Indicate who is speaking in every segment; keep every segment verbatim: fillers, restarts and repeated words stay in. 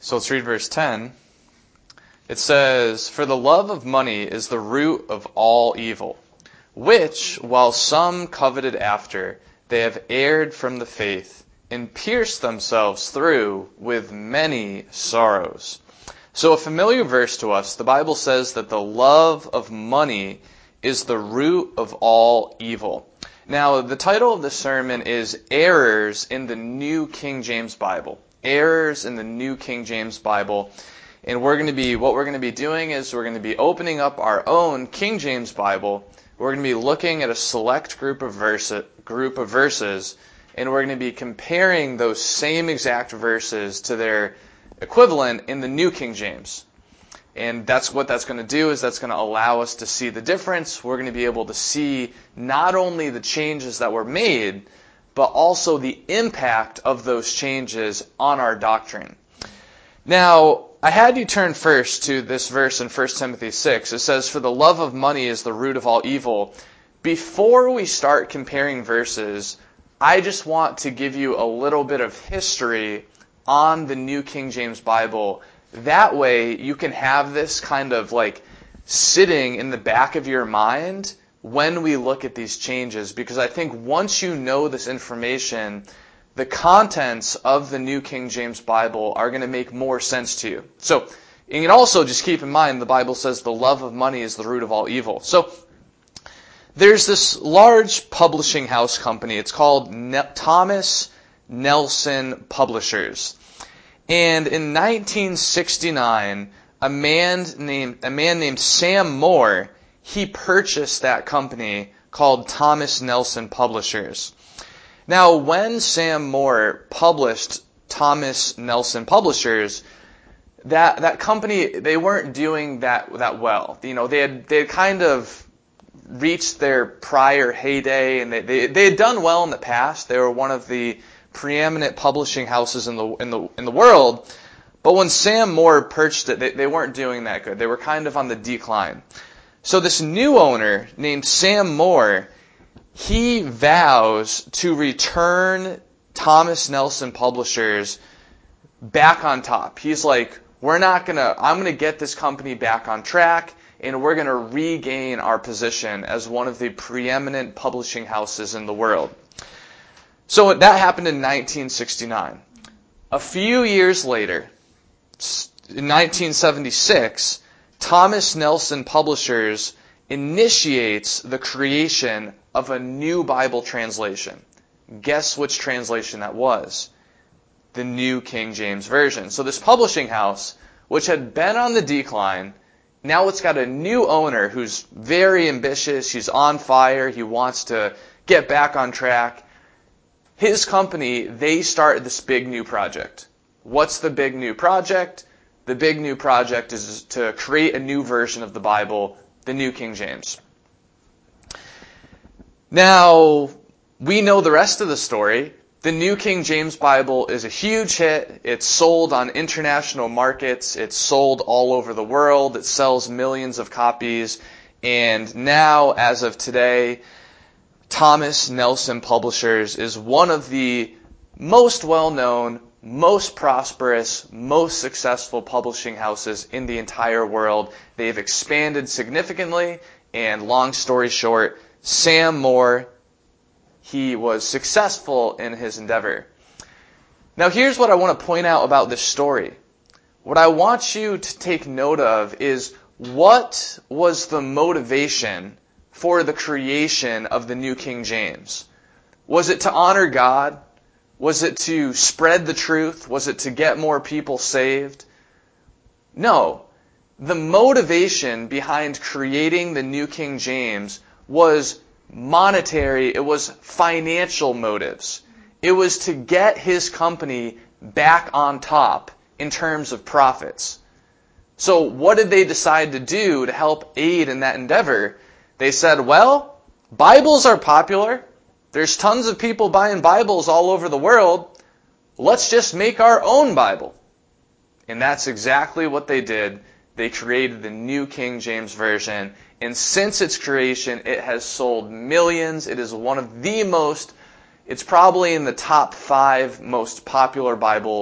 Speaker 1: So let's read verse ten. It says, "For the love of money is the root of all evil, which, while some coveted after, they have erred from the faith, and pierced themselves through with many sorrows." So a familiar verse to us, the Bible says that the love of money is the root of all evil. Now, the title of the sermon is Errors in the New King James Bible. Errors in the New King James Bible. And we're going to be, what we're going to be doing is we're going to be opening up our own King James Bible. We're going to be looking at a select group of verse, group of verses, and we're going to be comparing those same exact verses to their equivalent in the New King James. And that's what that's going to do, is that's going to allow us to see the difference. We're going to be able to see not only the changes that were made, but also the impact of those changes on our doctrine. Now, I had you turn first to this verse in First Timothy six. It says, "For the love of money is the root of all evil." Before we start comparing verses, I just want to give you a little bit of history on the New King James Bible. That way you can have this kind of like sitting in the back of your mind when we look at these changes. Because I think once you know this information, the contents of the New King James Bible are going to make more sense to you. So, you can also just keep in mind the Bible says the love of money is the root of all evil. So, there's this large publishing house company. It's called ne- Thomas Nelson Publishers. And in nineteen sixty-nine, a man named a man named Sam Moore, he purchased that company called Thomas Nelson Publishers. Now, when Sam Moore published Thomas Nelson Publishers, that that company, they weren't doing that that well. You know, they had they had kind of reached their prior heyday, and they, they they had done well in the past. They were one of the preeminent publishing houses in the in the in the world. But when Sam Moore purchased it, they, they weren't doing that good. They were kind of on the decline. So this new owner named Sam Moore, he vows to return Thomas Nelson Publishers back on top. He's like, we're not gonna, I'm gonna get this company back on track, and we're gonna regain our position as one of the preeminent publishing houses in the world. So that happened in nineteen sixty-nine. A few years later, in nineteen seventy-six, Thomas Nelson Publishers initiates the creation of a new Bible translation. Guess which translation that was? The New King James Version. So this publishing house, which had been on the decline, now it's got a new owner who's very ambitious. He's on fire. He wants to get back on track. His company, they started this big new project. What's the big new project? The big new project is to create a new version of the Bible, the New King James. Now, we know the rest of the story. The New King James Bible is a huge hit. It's sold on international markets. It's sold all over the world. It sells millions of copies. And now, as of today, Thomas Nelson Publishers is one of the most well-known, most prosperous, most successful publishing houses in the entire world. They've expanded significantly, and long story short, Sam Moore, he was successful in his endeavor. Now here's what I want to point out about this story. What I want you to take note of is, what was the motivation for the creation of the New King James? Was it to honor God? Was it to spread the truth? Was it to get more people saved? No. The motivation behind creating the New King James was monetary. It was financial motives. It was to get his company back on top in terms of profits. So what did they decide to do to help aid in that endeavor? They said, well, Bibles are popular. There's tons of people buying Bibles all over the world. Let's just make our own Bible. And that's exactly what they did. They created the New King James Version. And since its creation, it has sold millions. It is one of the most, it's probably in the top five most popular Bibles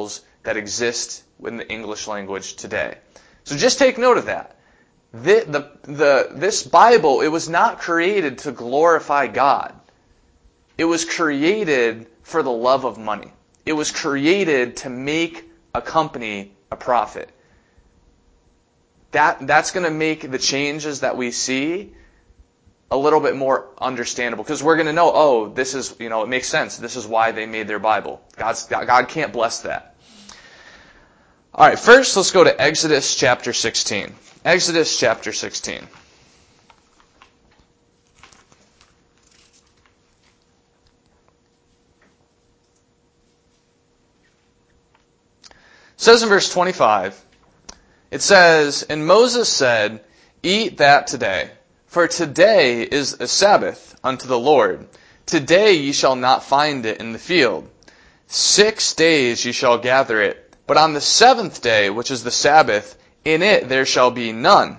Speaker 1: that exist in the English language today. So just take note of that. The, the, the, this Bible, it was not created to glorify God. It was created for the love of money. It was created to make a company a profit. That, that's going to make the changes that we see a little bit more understandable, because we're going to know, oh, this is, you know, it makes sense. This is why they made their Bible. God's, God can't bless that. All right, first let's go to Exodus chapter sixteen. Exodus chapter sixteen. It says in verse twenty-five, it says, "And Moses said, Eat that today, for today is a Sabbath unto the Lord. Today ye shall not find it in the field. Six days ye shall gather it, but on the seventh day, which is the Sabbath, in it there shall be none."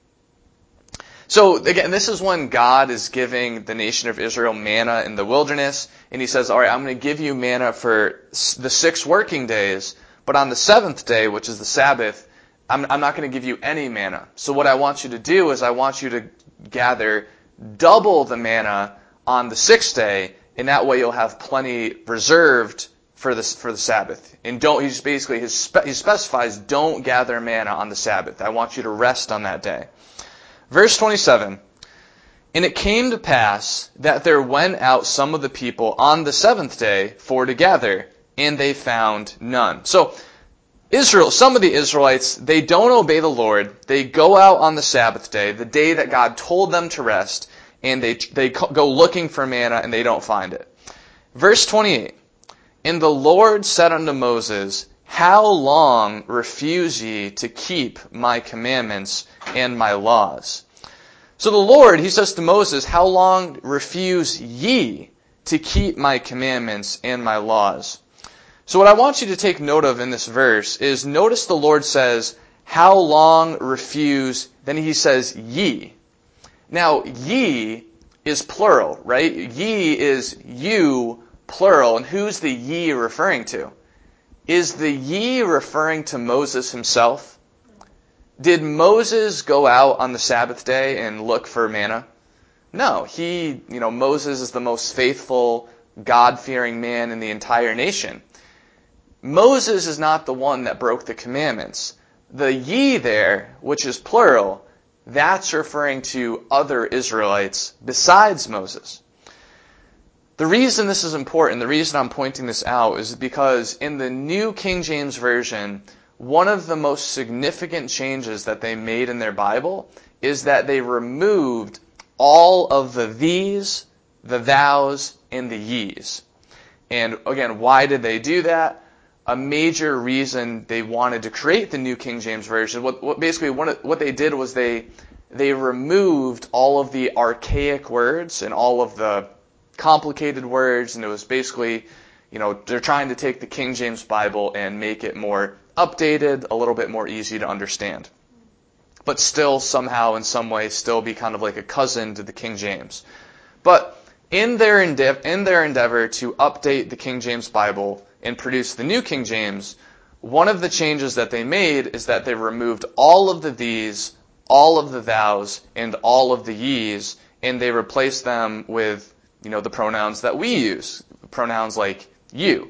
Speaker 1: So again, this is when God is giving the nation of Israel manna in the wilderness, and he says, all right, I'm going to give you manna for the six working days, but on the seventh day, which is the Sabbath, I'm, I'm not going to give you any manna. So what I want you to do is I want you to gather double the manna on the sixth day, and that way you'll have plenty reserved for the, for the Sabbath. And don't, he's basically, his spe, he specifies, don't gather manna on the Sabbath. I want you to rest on that day. Verse twenty-seven, "And it came to pass that there went out some of the people on the seventh day for to gather, and they found none." So, Israel, some of the Israelites, they don't obey the Lord. They go out on the Sabbath day, the day that God told them to rest, and they, they go looking for manna, and they don't find it. Verse twenty-eight, "And the Lord said unto Moses, How long refuse ye to keep my commandments and my laws?" So the Lord, he says to Moses, how long refuse ye to keep my commandments and my laws? So what I want you to take note of in this verse is, notice the Lord says, how long refuse, then he says ye. Now, ye is plural, right? Ye is you, plural. And who's the ye referring to? Is the ye referring to Moses himself? Did Moses go out on the Sabbath day and look for manna? No. He, you know, Moses is the most faithful, God-fearing man in the entire nation. Moses is not the one that broke the commandments. The ye there, which is plural, that's referring to other Israelites besides Moses. The reason this is important, the reason I'm pointing this out, is because in the New King James Version, one of the most significant changes that they made in their Bible is that they removed all of the these, the thous, and the ye's. And again, why did they do that? A major reason they wanted to create the New King James Version, what, what basically what, what they did was they they removed all of the archaic words and all of the complicated words, and it was basically, you know, they're trying to take the King James Bible and make it more updated, a little bit more easy to understand. But still, somehow, in some way, still be kind of like a cousin to the King James. But in their endeavor, in their endeavor to update the King James Bible and produce the New King James, one of the changes that they made is that they removed all of the these, all of the thous, and all of the ye's, and they replaced them with, you know, the pronouns that we use, pronouns like you.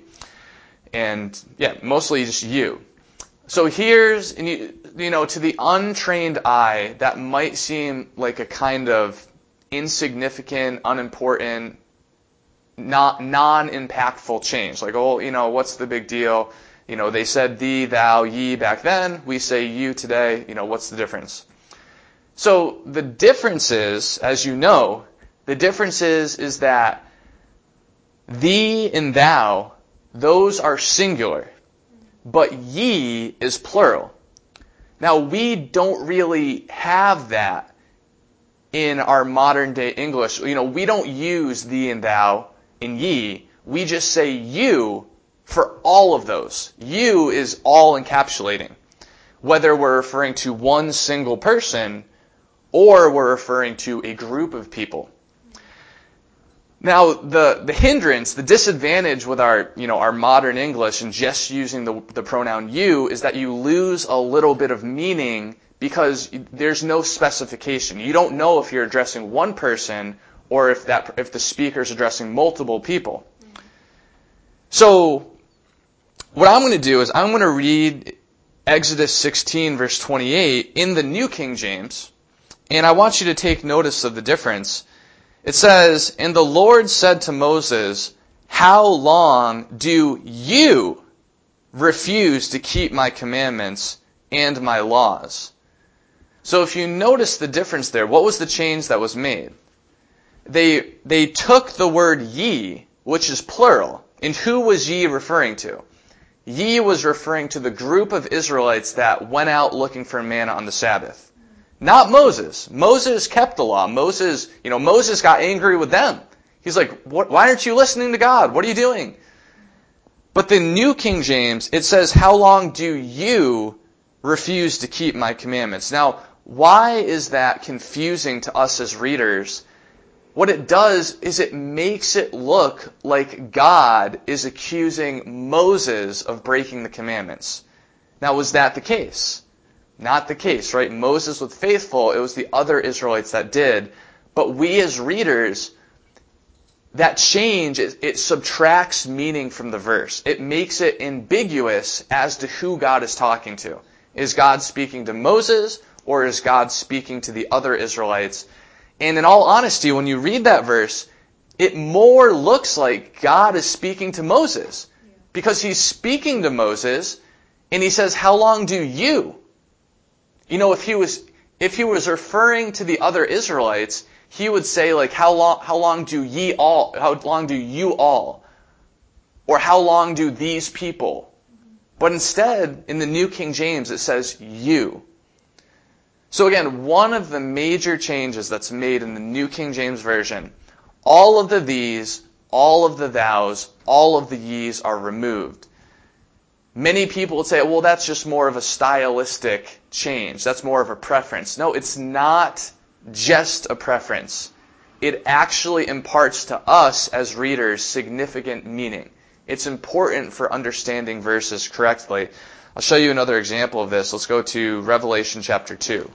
Speaker 1: And yeah, mostly just you. So here's, you know, to the untrained eye, that might seem like a kind of insignificant, unimportant, not non-impactful change. Like, oh, you know, what's the big deal? You know, they said thee, thou, ye back then. We say you today. You know, what's the difference? So the difference is, as you know, the difference is, is that thee and thou, those are singular, but ye is plural. Now, we don't really have that in our modern day English. You know, we don't use thee and thou in ye. We just say you for all of those. You is all encapsulating, whether we're referring to one single person or we're referring to a group of people. Now, the, the hindrance, the disadvantage with our, you know, our modern English and just using the, the pronoun you is that you lose a little bit of meaning because there's no specification. You don't know if you're addressing one person or if that if the speaker is addressing multiple people. So, what I'm going to do is I'm going to read Exodus sixteen, verse twenty-eight in the New King James, and I want you to take notice of the difference. It says, "And the Lord said to Moses, how long do you refuse to keep my commandments and my laws?" So if you notice the difference there, what was the change that was made? They, they took the word ye, which is plural, and who was ye referring to? Ye was referring to the group of Israelites that went out looking for manna on the Sabbath. Not Moses. Moses kept the law. Moses, you know, Moses got angry with them. He's like, what, why aren't you listening to God? What are you doing? But the New King James, it says, how long do you refuse to keep my commandments? Now, why is that confusing to us as readers? What it does is it makes it look like God is accusing Moses of breaking the commandments. Now, was that the case? Not the case, right? Moses was faithful. It was the other Israelites that did. But we as readers, that change, it, it subtracts meaning from the verse. It makes it ambiguous as to who God is talking to. Is God speaking to Moses or is God speaking to the other Israelites? And in all honesty, when you read that verse, it more looks like God is speaking to Moses. Because he's speaking to Moses and he says, how long do you? You know, if he was if he was referring to the other Israelites, he would say like, how long how long do ye all how long do you all? Or how long do these people? But instead, in the New King James, it says you. So again, one of the major changes that's made in the New King James Version, all of the these, all of the thous, all of the ye's are removed. Many people would say, well, that's just more of a stylistic change. That's more of a preference. No, it's not just a preference. It actually imparts to us as readers significant meaning. It's important for understanding verses correctly. I'll show you another example of this. Let's go to Revelation chapter two.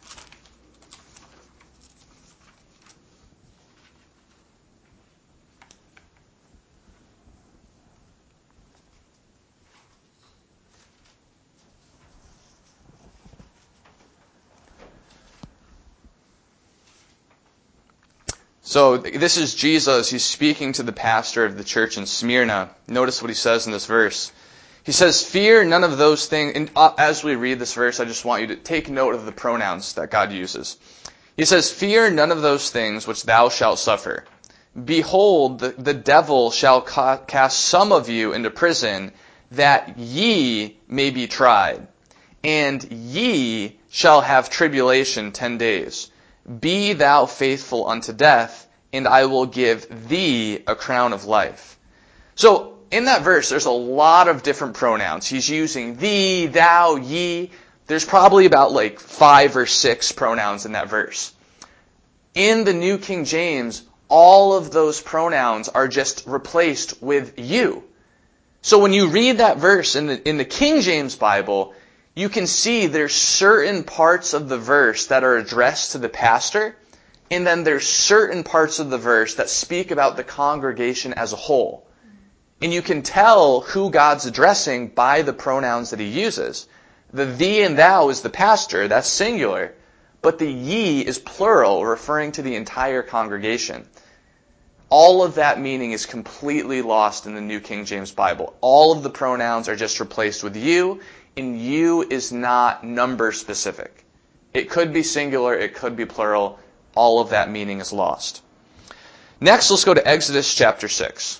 Speaker 1: So this is Jesus. He's speaking to the pastor of the church in Smyrna. Notice what he says in this verse. He says, fear none of those things. And as we read this verse, I just want you to take note of the pronouns that God uses. He says, fear none of those things which thou shalt suffer. Behold, the, the devil shall ca- cast some of you into prison, that ye may be tried. And ye shall have tribulation ten days. Be thou faithful unto death, and I will give thee a crown of life. So, in that verse, there's a lot of different pronouns. He's using thee, thou, ye. There's probably about like five or six pronouns in that verse. In the New King James, all of those pronouns are just replaced with you. So when you read that verse in the, in the King James Bible, you can see there's certain parts of the verse that are addressed to the pastor, and then there's certain parts of the verse that speak about the congregation as a whole. And you can tell who God's addressing by the pronouns that he uses. The thee and thou is the pastor, that's singular, but the ye is plural, referring to the entire congregation. All of that meaning is completely lost in the New King James Bible. All of the pronouns are just replaced with you, and you is not number specific. It could be singular, it could be plural. All of that meaning is lost. Next, let's go to Exodus chapter six.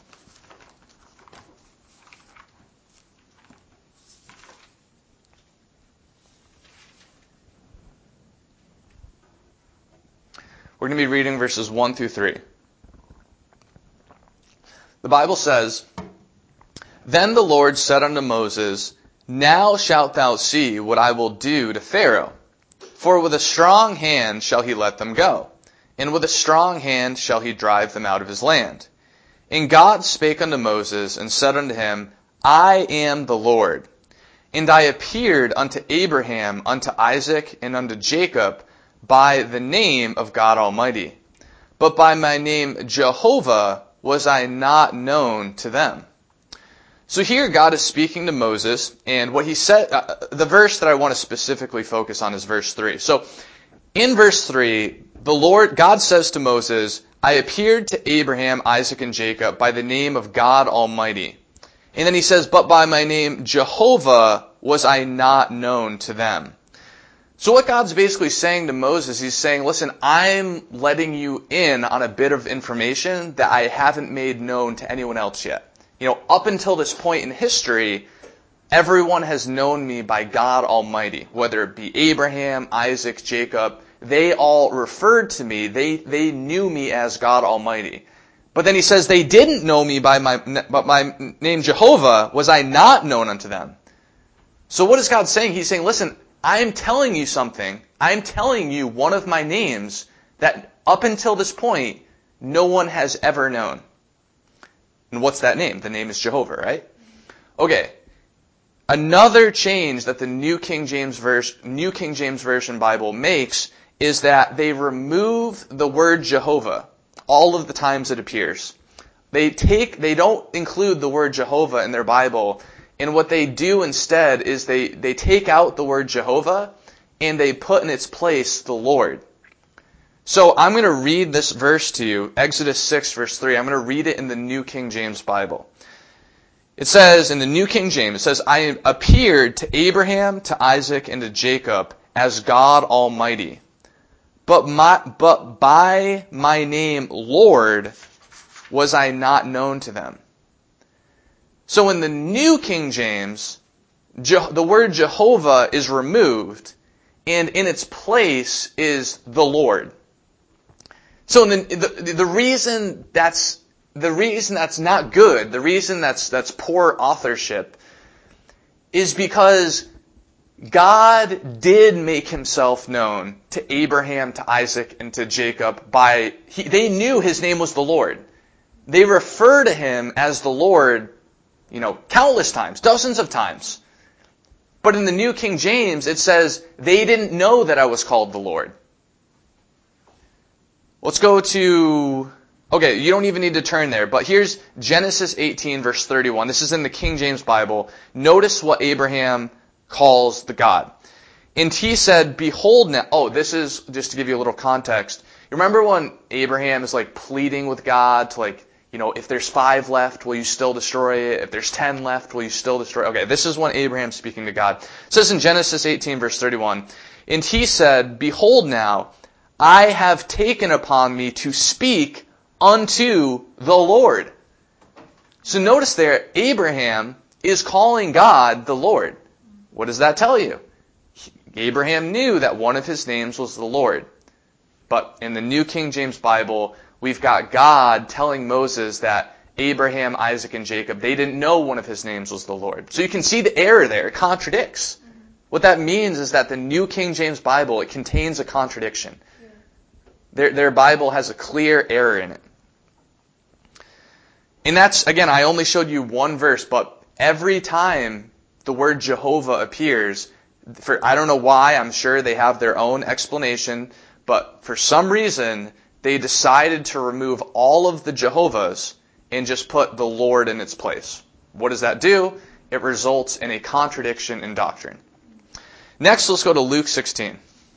Speaker 1: We're going to be reading verses one through three. The Bible says, Then the Lord said unto Moses, Now shalt thou see what I will do to Pharaoh. For with a strong hand shall he let them go, and with a strong hand shall he drive them out of his land. And God spake unto Moses, and said unto him, I am the Lord. And I appeared unto Abraham, unto Isaac, and unto Jacob by the name of God Almighty. But by my name Jehovah was I not known to them. So here God is speaking to Moses, and what he said, uh, the verse that I want to specifically focus on is verse three. So in verse three, the Lord, God says to Moses, I appeared to Abraham, Isaac, and Jacob by the name of God Almighty. And then he says, but by my name Jehovah was I not known to them. So what God's basically saying to Moses, he's saying, listen, I'm letting you in on a bit of information that I haven't made known to anyone else yet. You know, up until this point in history, everyone has known me by God Almighty, whether it be Abraham, Isaac, Jacob. They all referred to me. They, they knew me as God Almighty. But then he says, they didn't know me by my, but my name Jehovah was I not known unto them. So what is God saying? He's saying, listen, I'm telling you something. I'm telling you one of my names that up until this point, no one has ever known. And what's that name? The name is Jehovah, right? Okay. Another change that the New King James Version, New King James Version Bible makes is that they remove the word Jehovah all of the times it appears. They take, they don't include the word Jehovah in their Bible, and what they do instead is they, they take out the word Jehovah and they put in its place the Lord. So I'm going to read this verse to you, Exodus six, verse three. I'm going to read it in the New King James Bible. It says, in the New King James, it says, I appeared to Abraham, to Isaac, and to Jacob as God Almighty. But my, but by my name, Lord, was I not known to them. So in the New King James, Je- the word Jehovah is removed, and in its place is the Lord. So the, the, the reason that's the reason that's not good, the reason that's that's poor authorship, is because God did make himself known to Abraham, to Isaac, and to Jacob by, he, they knew his name was the Lord. They refer to him as the Lord, you know, countless times, dozens of times. But in the New King James, it says, they didn't know that I was called the Lord. Let's go to, okay, you don't even need to turn there, but here's Genesis eighteen, verse thirty-one. This is in the King James Bible. Notice what Abraham calls the God. And he said, behold now, oh, this is, just to give you a little context. You remember when Abraham is like pleading with God to like, you know, if there's five left, will you still destroy it? If there's ten left, will you still destroy it? Okay, this is when Abraham's speaking to God. It says in Genesis eighteen, verse thirty-one, and he said, behold now, I have taken upon me to speak unto the Lord. So notice there, Abraham is calling God the Lord. What does that tell you? Abraham knew that one of his names was the Lord. But in the New King James Bible, we've got God telling Moses that Abraham, Isaac, and Jacob, they didn't know one of his names was the Lord. So you can see the error there. It contradicts. What that means is that the New King James Bible, it contains a contradiction. Their, their Bible has a clear error in it. And that's, again, I only showed you one verse, but every time the word Jehovah appears, for I don't know why, I'm sure they have their own explanation, but for some reason, they decided to remove all of the Jehovahs and just put the Lord in its place. What does that do? It results in a contradiction in doctrine. Next, let's go to Luke sixteen.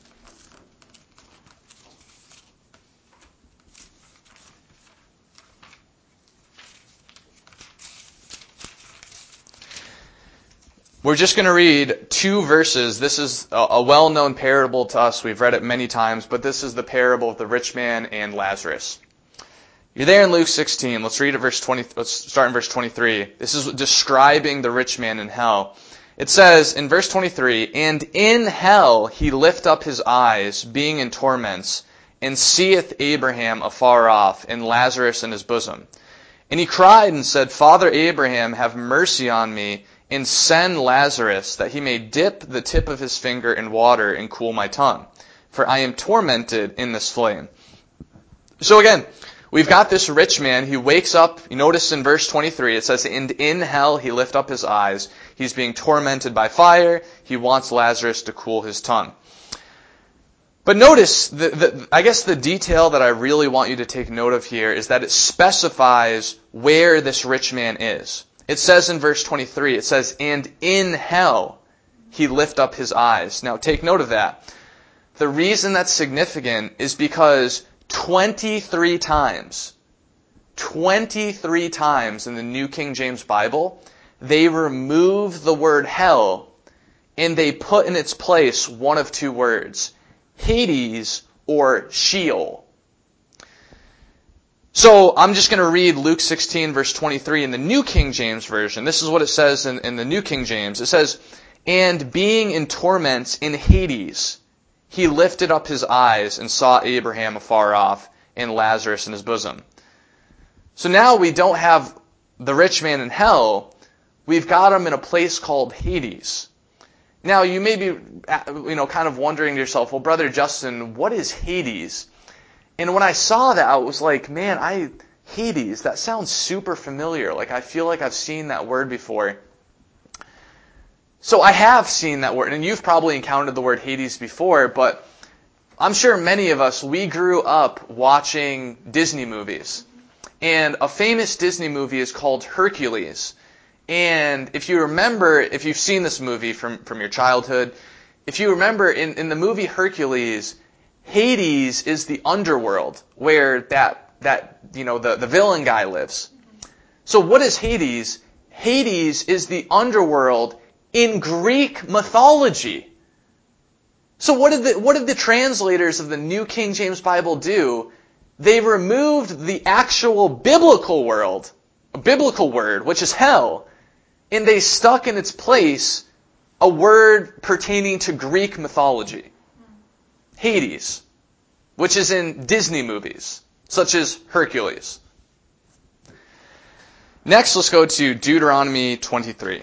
Speaker 1: We're just going to read two verses. This is a, a well-known parable to us. We've read it many times, but this is the parable of the rich man and Lazarus. You're there in Luke sixteen. Let's read it verse twenty. Let's start in verse twenty-three. This is describing the rich man in hell. It says in verse twenty-three, and in hell he lift up his eyes, being in torments, and seeth Abraham afar off, and Lazarus in his bosom. And he cried and said, Father Abraham, have mercy on me, and send Lazarus, that he may dip the tip of his finger in water and cool my tongue. For I am tormented in this flame. So again, we've got this rich man. He wakes up. You notice in verse twenty-three, it says, and in hell he lift up his eyes. He's being tormented by fire. He wants Lazarus to cool his tongue. But notice, the, the, I guess the detail that I really want you to take note of here is that it specifies where this rich man is. It says in verse twenty-three, it says, and in hell he lift up his eyes. Now take note of that. The reason that's significant is because twenty-three times, twenty-three times in the New King James Bible, they remove the word hell and they put in its place one of two words, Hades or Sheol. So I'm just going to read Luke sixteen verse twenty-three in the New King James Version. This is what it says in, in the New King James. It says, and being in torments in Hades, he lifted up his eyes and saw Abraham afar off and Lazarus in his bosom. So now we don't have the rich man in hell. We've got him in a place called Hades. Now you may be, you know, kind of wondering to yourself, well, Brother Justin, what is Hades? And when I saw that, I was like, man, I Hades, that sounds super familiar. Like I feel like I've seen that word before. So I have seen that word, and you've probably encountered the word Hades before, but I'm sure many of us, we grew up watching Disney movies. And a famous Disney movie is called Hercules. And if you remember, if you've seen this movie from, from your childhood, if you remember in, in the movie Hercules, Hades is the underworld where that, that you know, the, the villain guy lives. So what is Hades? Hades is the underworld in Greek mythology. So what did the, what did the translators of the New King James Bible do? They removed the actual biblical world, a biblical word, which is hell, and they stuck in its place a word pertaining to Greek mythology. Hades, which is in Disney movies, such as Hercules. Next, let's go to Deuteronomy twenty-three.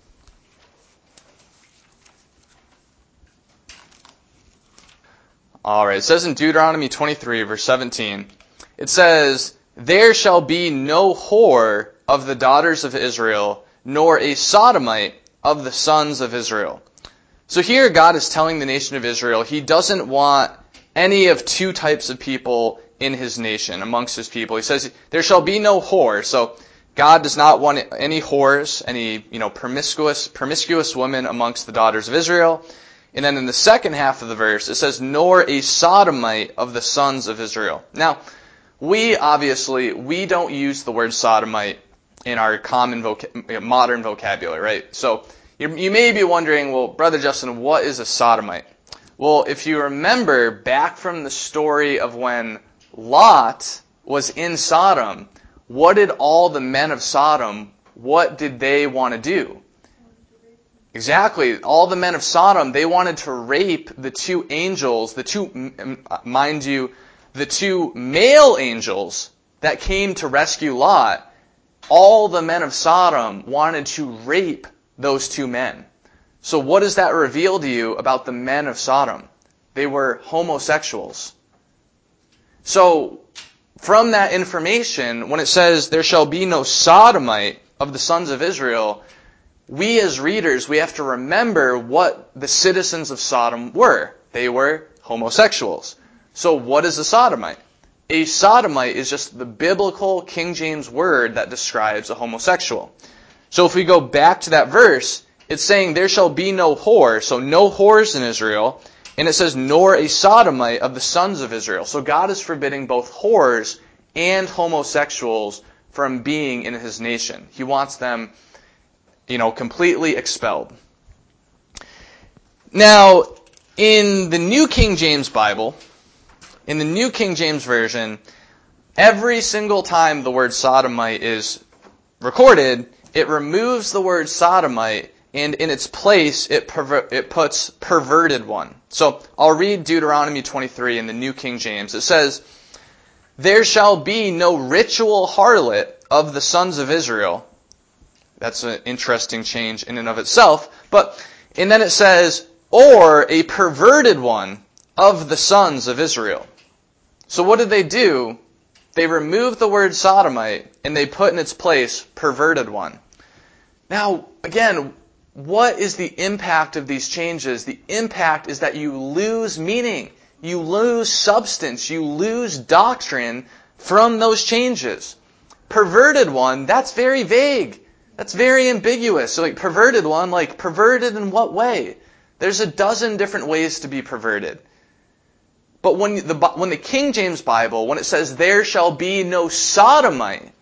Speaker 1: Alright, it says in Deuteronomy twenty-three, verse seventeen, it says, there shall be no whore of the daughters of Israel, nor a sodomite of the sons of Israel. So here God is telling the nation of Israel he doesn't want any of two types of people in his nation, amongst his people. He says, there shall be no whore. So God does not want any whores, any, you know, promiscuous, promiscuous women amongst the daughters of Israel. And then in the second half of the verse, it says, nor a sodomite of the sons of Israel. Now, we obviously, we don't use the word sodomite in our common voca- modern vocabulary, right? So you, you may be wondering, well, Brother Justin, what is a sodomite? Well, if you remember back from the story of when Lot was in Sodom, what did all the men of Sodom, what did they want to do? Exactly. All the men of Sodom, they wanted to rape the two angels, the two, mind you, the two male angels that came to rescue Lot. All the men of Sodom wanted to rape those two men. So what does that reveal to you about the men of Sodom? They were homosexuals. So from that information, when it says there shall be no sodomite of the sons of Israel, we as readers, we have to remember what the citizens of Sodom were. They were homosexuals. So what is a sodomite? A sodomite is just the biblical King James word that describes a homosexual. So if we go back to that verse, it's saying there shall be no whore, so no whores in Israel, and it says nor a sodomite of the sons of Israel. So God is forbidding both whores and homosexuals from being in his nation. He wants them, you know, completely expelled. Now, in the New King James Bible, in the New King James Version, every single time the word sodomite is recorded, it removes the word sodomite, and in its place, it perver- it puts perverted one. So, I'll read Deuteronomy twenty-three in the New King James. It says, there shall be no ritual harlot of the sons of Israel. That's an interesting change in and of itself. But, and then it says, or a perverted one of the sons of Israel. So what did they do? They removed the word sodomite and they put in its place perverted one. Now, again, what is the impact of these changes? The impact is that you lose meaning. You lose substance. You lose doctrine from those changes. Perverted one, that's very vague. That's very ambiguous. So like perverted one, like perverted in what way? There's a dozen different ways to be perverted. But when the, when the King James Bible, when it says, there shall be no sodomite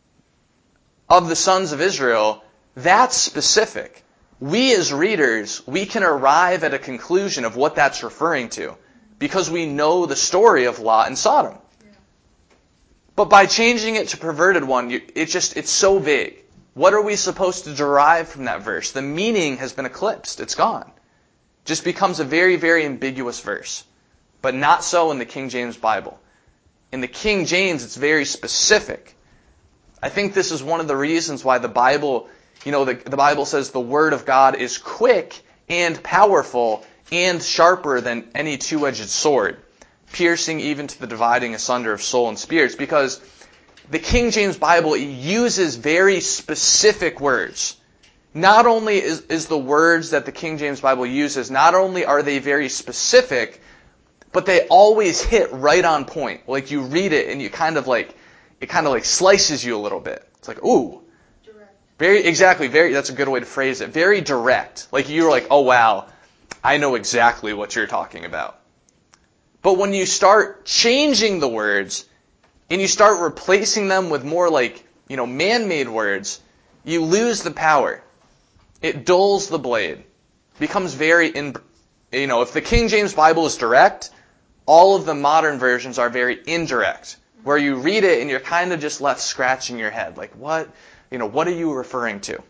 Speaker 1: of the sons of Israel, that's specific. We as readers, we can arrive at a conclusion of what that's referring to because we know the story of Lot and Sodom. Yeah. But by changing it to perverted one, it just, it's so vague. What are we supposed to derive from that verse? The meaning has been eclipsed. It's gone. It just becomes a very, very ambiguous verse. But not so in the King James Bible. In the King James, it's very specific. I think this is one of the reasons why the Bible, you know, the, the Bible says the Word of God is quick and powerful and sharper than any two-edged sword, piercing even to the dividing asunder of soul and spirits, because the King James Bible uses very specific words. Not only is, is the words that the King James Bible uses, not only are they very specific, but they always hit right on point. Like you read it and you kind of like, it kind of like slices you a little bit. It's like, ooh. Direct. Very, exactly, very, that's a good way to phrase it. Very direct. Like you're like, oh wow, I know exactly what you're talking about. But when you start changing the words and you start replacing them with more like, you know, man-made words, you lose the power. It dulls the blade. It becomes very, in, you know, if the King James Bible is direct, all of the modern versions are very indirect, where you read it and you're kind of just left scratching your head. Like, what, you know, what are you referring to?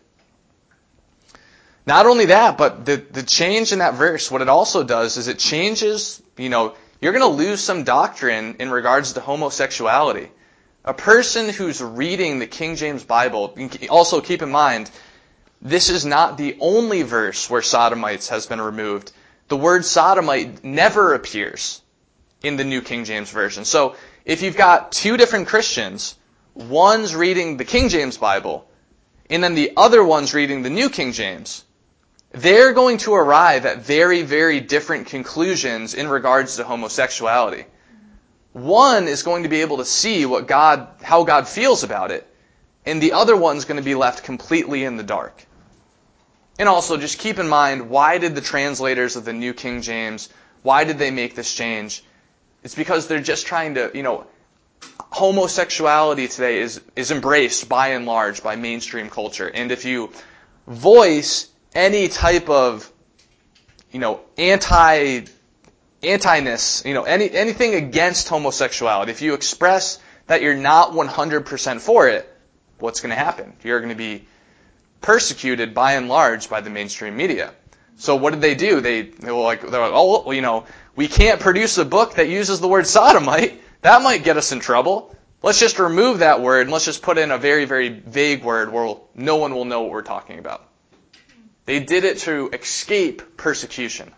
Speaker 1: Not only that, but the, the change in that verse, what it also does is it changes, you know, you're going to lose some doctrine in regards to homosexuality. A person who's reading the King James Bible, also keep in mind, this is not the only verse where sodomites has been removed. The word sodomite never appears in the New King James Version. So if you've got two different Christians, one's reading the King James Bible, and then the other one's reading the New King James, they're going to arrive at very, very different conclusions in regards to homosexuality. One is going to be able to see what God, how God feels about it, and the other one's going to be left completely in the dark. And also, just keep in mind, why did the translators of the New King James, why did they make this change? It's because they're just trying to, you know, homosexuality today is, is embraced by and large by mainstream culture. And if you voice any type of, you know, anti, anti-ness, you know, any, anything against homosexuality, if you express that you're not one hundred percent for it, what's going to happen? You're going to be persecuted by and large by the mainstream media. So what did they do? They, they were like, they're like, oh, well, you know, we can't produce a book that uses the word sodomite. That might get us in trouble. Let's just remove that word and let's just put in a very, very vague word where we'll, no one will know what we're talking about. They did it to escape persecution.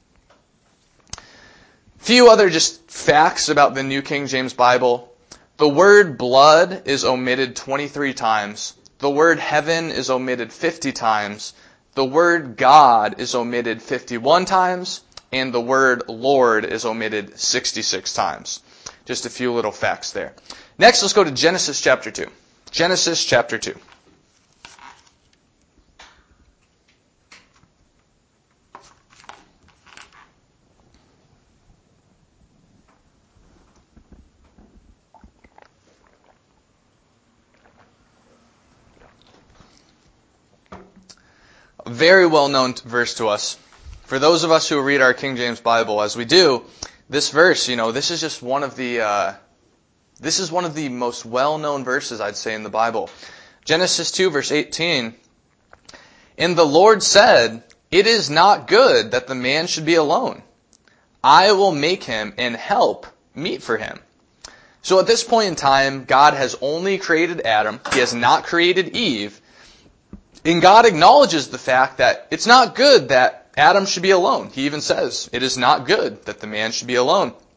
Speaker 1: Few other just facts about the New King James Bible. The word blood is omitted twenty-three times. The word heaven is omitted fifty times. The word God is omitted fifty-one times. And the word Lord is omitted sixty-six times. Just a few little facts there. Next, let's go to Genesis chapter two. Genesis chapter two. A very well-known verse to us. For those of us who read our King James Bible, as we do, this verse, you know, this is just one of the, uh, this is one of the most well-known verses, I'd say, in the Bible. Genesis two, verse eighteen. And the Lord said, it is not good that the man should be alone. I will make him and help meet for him. So at this point in time, God has only created Adam. He has not created Eve. And God acknowledges the fact that it's not good that Adam should be alone. He even says, it is not good that the man should be alone.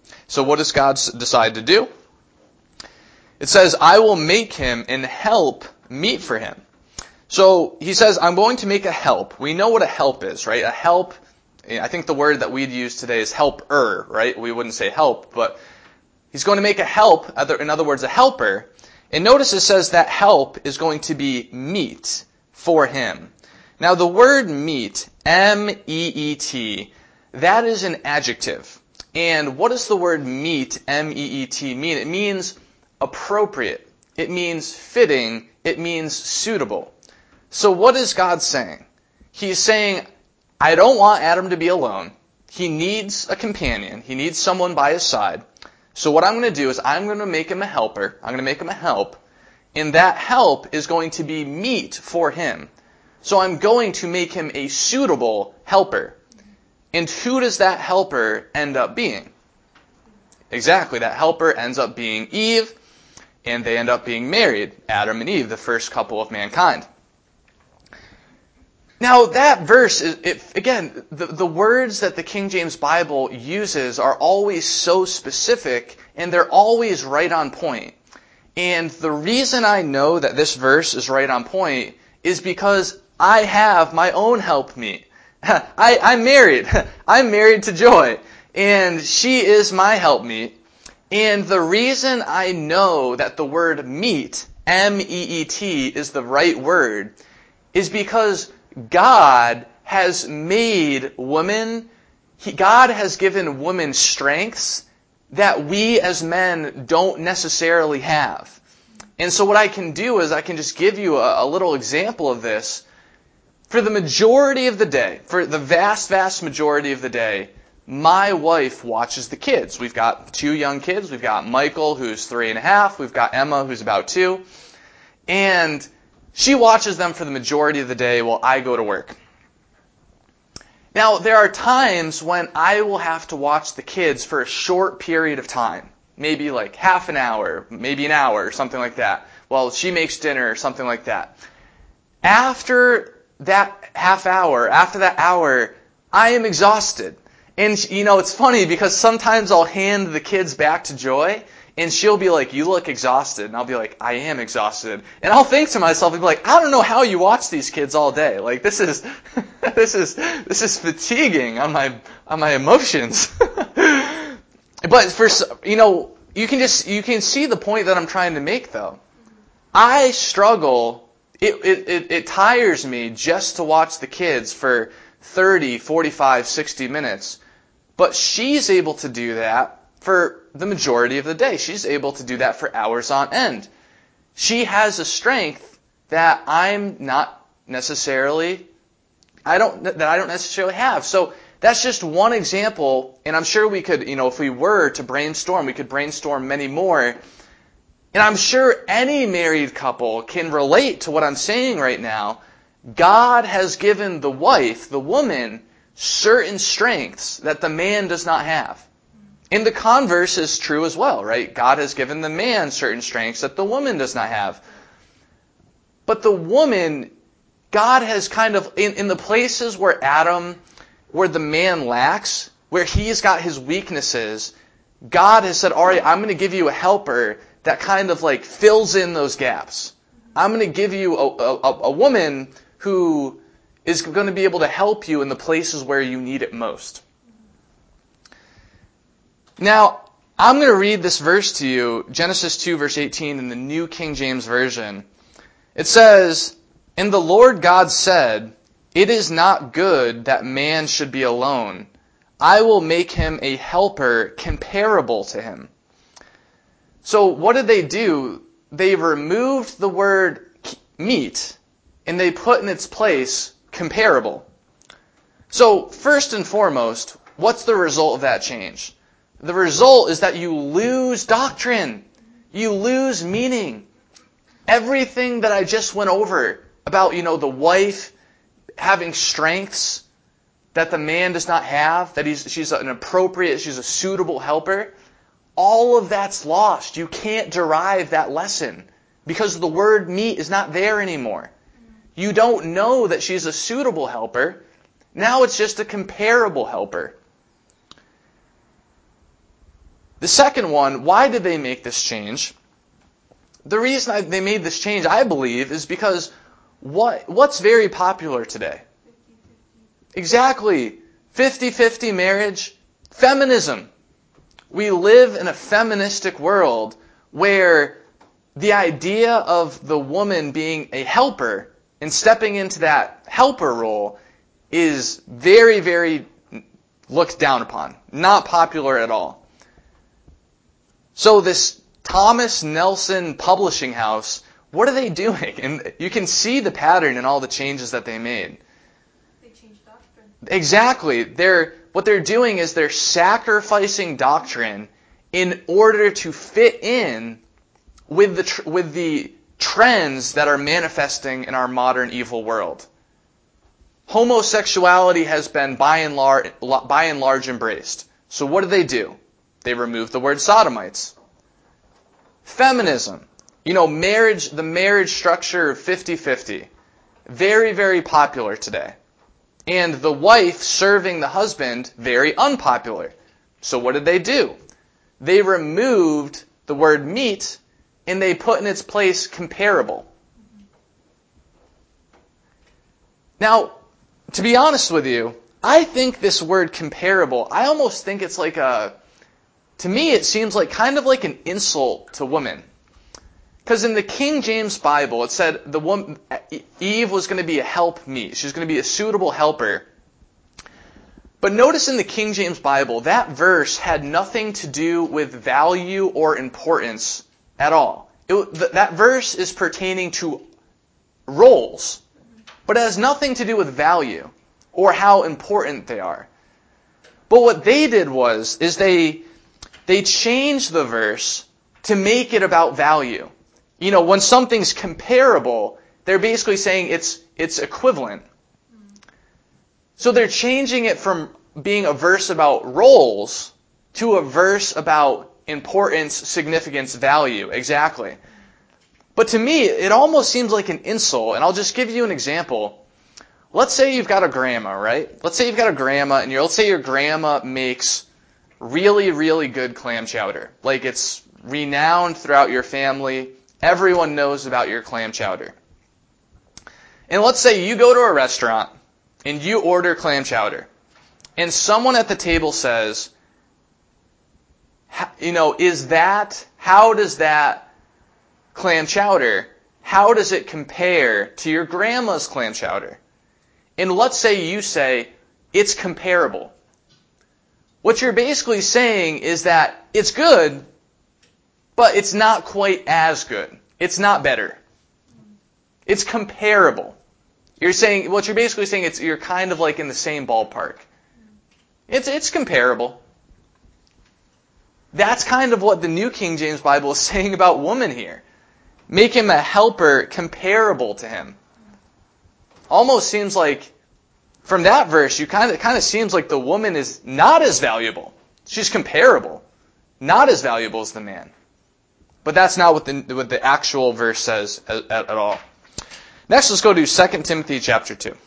Speaker 1: So what does God decide to do? It says, I will make him an help meet for him. So he says, I'm going to make a help. We know what a help is, right? A help, I think the word that we'd use today is helper, right? We wouldn't say help, but he's going to make a help, in other words, a helper. And notice it says that help is going to be meet for him. Now the word meet, M E E T, that is an adjective. And what does the word meet, M E E T, mean? It means appropriate. It means fitting. It means suitable. So what is God saying? He's saying, I don't want Adam to be alone. He needs a companion. He needs someone by his side. So what I'm going to do is I'm going to make him a helper. I'm going to make him a help. And that help is going to be meet for him. So I'm going to make him a suitable helper. And who does that helper end up being? Exactly, that helper ends up being Eve, and they end up being married, Adam and Eve, the first couple of mankind. Now that verse, is, it, again, the, the words that the King James Bible uses are always so specific, and they're always right on point. And the reason I know that this verse is right on point is because I have my own helpmeet. I, I'm married. I'm married to Joy, and she is my helpmeet. And the reason I know that the word meet, M E E T, is the right word is because God has made women, he, God has given women strengths that we as men don't necessarily have. And so what I can do is I can just give you a, a little example of this. For the majority of the day, for the vast, vast majority of the day, my wife watches the kids. We've got two young kids. We've got Michael, who's three and a half. We've got Emma, who's about two. And she watches them for the majority of the day while I go to work. Now, there are times when I will have to watch the kids for a short period of time. Maybe like half an hour, maybe an hour, or something like that. While she makes dinner or something like that. After that half hour, after that hour, I am exhausted. And, you know, it's funny because sometimes I'll hand the kids back to Joy, and she'll be like, you look exhausted. And I'll be like, I am exhausted. And I'll think to myself, I'll be like, I don't know how you watch these kids all day. Like, this is, this is, this is fatiguing on my, on my emotions. But for, you know, you can just, you can see the point that I'm trying to make, though. I struggle. It, it, it, it tires me just to watch the kids for thirty, forty-five, sixty minutes. But she's able to do that for the majority of the day. She's able to do that for hours on end. She has a strength that I'm not necessarily, I don't, that I don't necessarily have. So that's just one example, and I'm sure we could, you know, if we were to brainstorm, we could brainstorm many more. And I'm sure any married couple can relate to what I'm saying right now. God has given the wife, the woman, certain strengths that the man does not have. And the converse is true as well, right? God has given the man certain strengths that the woman does not have. But the woman, God has kind of, in, in the places where Adam, where the man lacks, where he's got his weaknesses, God has said, all right, I'm going to give you a helper that kind of like fills in those gaps. I'm going to give you a, a, a woman who is going to be able to help you in the places where you need it most. Now, I'm going to read this verse to you, Genesis two, verse eighteen, in the New King James Version. It says, and the Lord God said, it is not good that man should be alone. I will make him a helper comparable to him. So what did they do? They removed the word meet, and they put in its place comparable. So first and foremost, what's the result of that change? The result is that you lose doctrine. You lose meaning. Everything that I just went over about, you know, the wife having strengths that the man does not have, that he's, she's an appropriate, she's a suitable helper, all of that's lost. You can't derive that lesson because the word meet is not there anymore. You don't know that she's a suitable helper. Now it's just a comparable helper. The second one, why did they make this change? The reason I, they made this change, I believe, is because what what's very popular today? Exactly. fifty-fifty marriage, feminism. We live in a feministic world where the idea of the woman being a helper and stepping into that helper role is very, very looked down upon. Not popular at all. So this Thomas Nelson Publishing House, what are they doing? And you can see the pattern in all the changes that they made.
Speaker 2: They changed doctrine.
Speaker 1: Exactly. They're what they're doing is they're sacrificing doctrine in order to fit in with the tr- with the trends that are manifesting in our modern evil world. Homosexuality has been by and large by and large embraced. So what do they do? They remove the word sodomites. Feminism. You know, marriage, the marriage structure of fifty-fifty. Very, very popular today. And the wife serving the husband, very unpopular. So what did they do? They removed the word meat and they put in its place comparable. Now, to be honest with you, I think this word comparable, I almost think it's like a, to me it seems like kind of like an insult to women. Because in the King James Bible, it said the woman, Eve was going to be a helpmeet. She was going to be a suitable helper. But notice in the King James Bible, that verse had nothing to do with value or importance at all. It, that verse is pertaining to roles, but it has nothing to do with value or how important they are. But what they did was, is they they changed the verse to make it about value. You know, when something's comparable, they're basically saying it's it's equivalent. So they're changing it from being a verse about roles to a verse about importance, significance, value. Exactly. But to me, it almost seems like an insult, and I'll just give you an example. Let's say you've got a grandma, right? Let's say you've got a grandma, and you're, let's say your grandma makes really, really good clam chowder. Like it's renowned throughout your family. Everyone knows about your clam chowder. And let's say you go to a restaurant and you order clam chowder. And someone at the table says, you know, is that, how does that clam chowder, how does it compare to your grandma's clam chowder? And let's say you say, it's comparable. What you're basically saying is that it's good, but it's not quite as good. It's not better. It's comparable. You're saying, what you're basically saying, it's you're kind of like in the same ballpark. It's it's comparable. That's kind of what the New King James Bible is saying about woman here. Make him a helper comparable to him. Almost seems like, from that verse, you kind of it kind of seems like the woman is not as valuable. She's comparable, not as valuable as the man. But that's not what the what the actual verse says at, at, at all. Next, let's go to Second Timothy chapter two.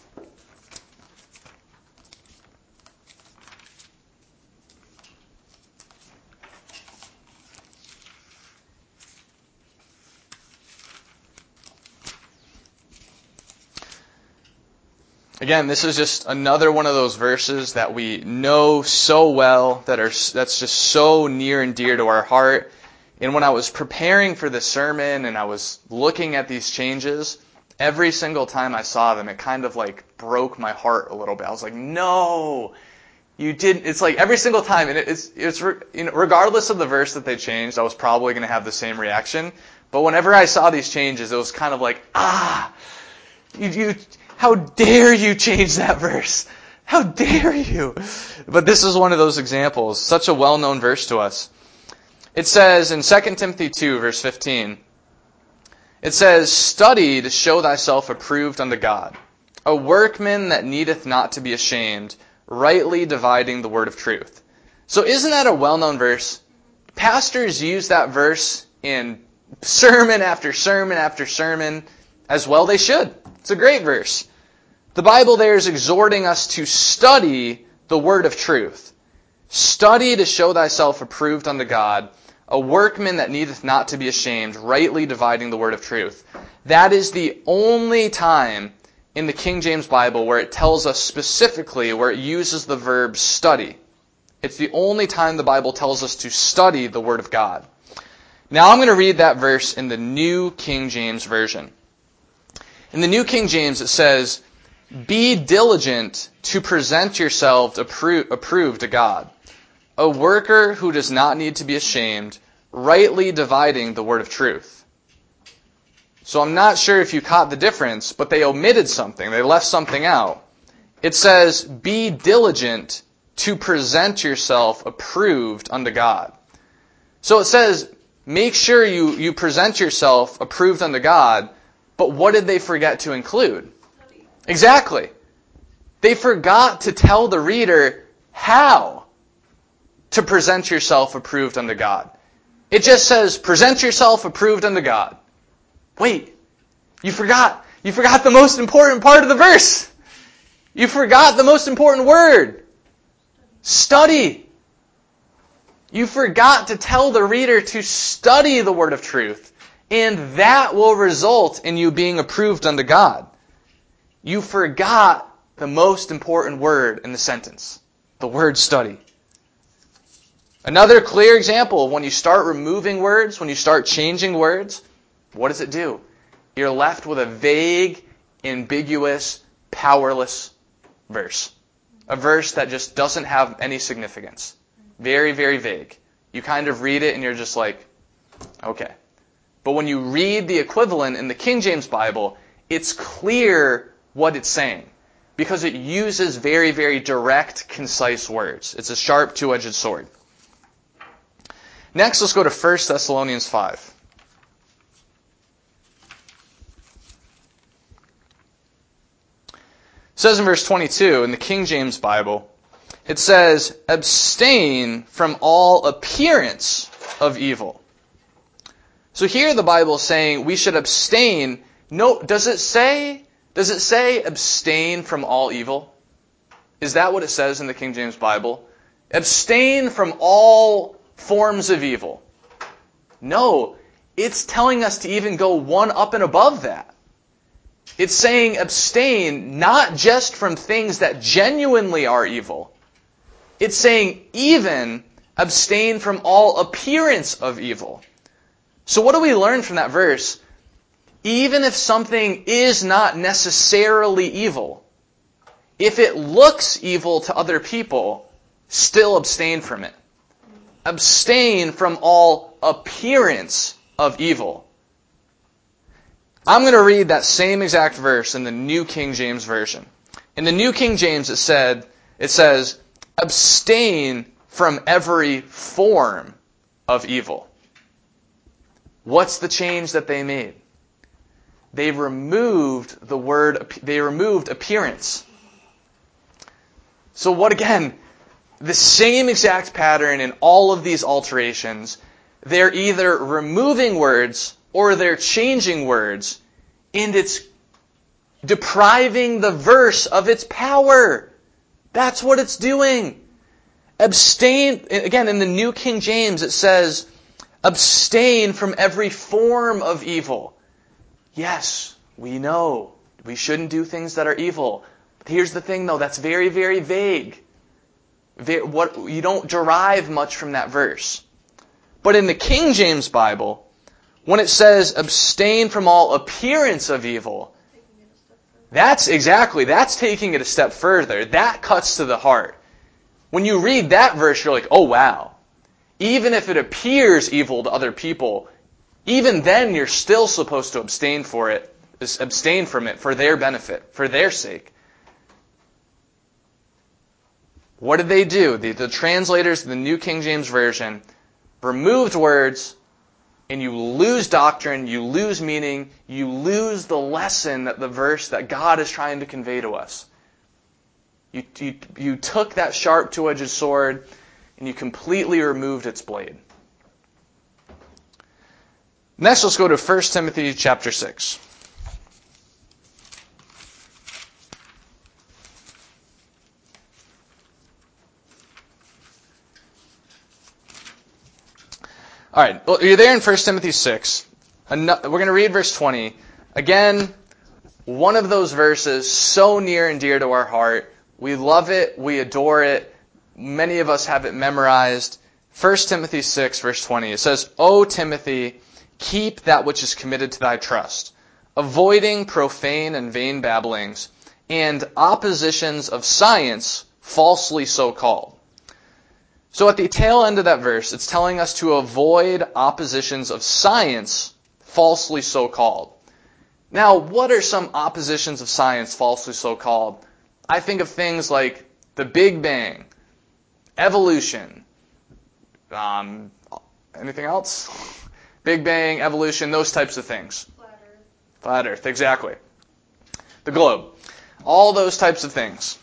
Speaker 1: Again, this is just another one of those verses that we know so well, that are that's just so near and dear to our heart. And when I was preparing for this sermon and I was looking at these changes, every single time I saw them, it kind of like broke my heart a little bit. I was like, no, you didn't. It's like every single time, and it's it's you know, regardless of the verse that they changed, I was probably going to have the same reaction. But whenever I saw these changes, it was kind of like, ah, you, you how dare you change that verse? How dare you? But this is one of those examples, such a well-known verse to us. It says in Second Timothy two, verse fifteen, it says, "Study to show thyself approved unto God, a workman that needeth not to be ashamed, rightly dividing the word of truth." So isn't that a well-known verse? Pastors use that verse in sermon after sermon after sermon, as well they should. It's a great verse. The Bible there is exhorting us to study the word of truth. Study to show thyself approved unto God, a workman that needeth not to be ashamed, rightly dividing the word of truth. That is the only time in the King James Bible where it tells us specifically, where it uses the verb study. It's the only time the Bible tells us to study the Word of God. Now I'm going to read that verse in the New King James Version. In the New King James it says, "Be diligent to present yourselves appro- approved to God, a worker who does not need to be ashamed, rightly dividing the word of truth." So I'm not sure if you caught the difference, but they omitted something. They left something out. It says, "Be diligent to present yourself approved unto God." So it says, make sure you, you present yourself approved unto God, but what did they forget to include?
Speaker 2: Study.
Speaker 1: Exactly. They forgot to tell the reader how to present yourself approved unto God. It just says, present yourself approved unto God. Wait, you forgot. You forgot the most important part of the verse. You forgot the most important word. Study. You forgot to tell the reader to study the word of truth, and that will result in you being approved unto God. You forgot the most important word in the sentence, the word study. Another clear example of when you start removing words, when you start changing words, what does it do? You're left with a vague, ambiguous, powerless verse. A verse that just doesn't have any significance. Very, very vague. You kind of read it and you're just like, okay. But when you read the equivalent in the King James Bible, it's clear what it's saying. Because it uses very, very direct, concise words. It's a sharp, two-edged sword. Next, let's go to First Thessalonians five. It says in verse twenty-two in the King James Bible, it says, "Abstain from all appearance of evil." So here the Bible is saying we should abstain. No, does it say, does it say abstain from all evil? Is that what it says in the King James Bible? Abstain from all forms of evil. No, it's telling us to even go one up and above that. It's saying abstain not just from things that genuinely are evil. It's saying even abstain from all appearance of evil. So what do we learn from that verse? Even if something is not necessarily evil, if it looks evil to other people, still abstain from it. Abstain from all appearance of evil. I'm going to read that same exact verse in the New King James Version. In the New King James it said, it says, "Abstain from every form of evil." What's the change that they made? They removed the word, they removed appearance. So what again? The same exact pattern in all of these alterations. They're either removing words or they're changing words, and it's depriving the verse of its power. That's what it's doing. Abstain, again, in the New King James it says, "Abstain from every form of evil." Yes, we know we shouldn't do things that are evil. But here's the thing though, that's very, very vague. What, you don't derive much from that verse. But in the King James Bible, when it says abstain from all appearance of evil, that's exactly, that's taking it a step further. That cuts to the heart. When you read that verse, you're like, oh wow. Even if it appears evil to other people, even then you're still supposed to abstain for it, abstain from it for their benefit, for their sake. What did they do? The, the translators of the New King James Version removed words, and you lose doctrine, you lose meaning, you lose the lesson that the verse that God is trying to convey to us. You, you, you took that sharp two-edged sword and you completely removed its blade. Next, let's go to First Timothy chapter six. All right, well, you're there in First Timothy six. We're going to read verse twenty. Again, one of those verses so near and dear to our heart. We love it. We adore it. Many of us have it memorized. First Timothy six, verse twenty. It says, O Timothy, keep that which is committed to thy trust, avoiding profane and vain babblings, and oppositions of science, falsely so called. So at the tail end of that verse, it's telling us to avoid oppositions of science, falsely so called. Now, what are some oppositions of science, falsely so called? I think of things like the Big Bang, evolution, um, anything else? Big Bang, evolution, those types of things.
Speaker 2: Flat Earth.
Speaker 1: Flat Earth, exactly. The globe. All those types of things.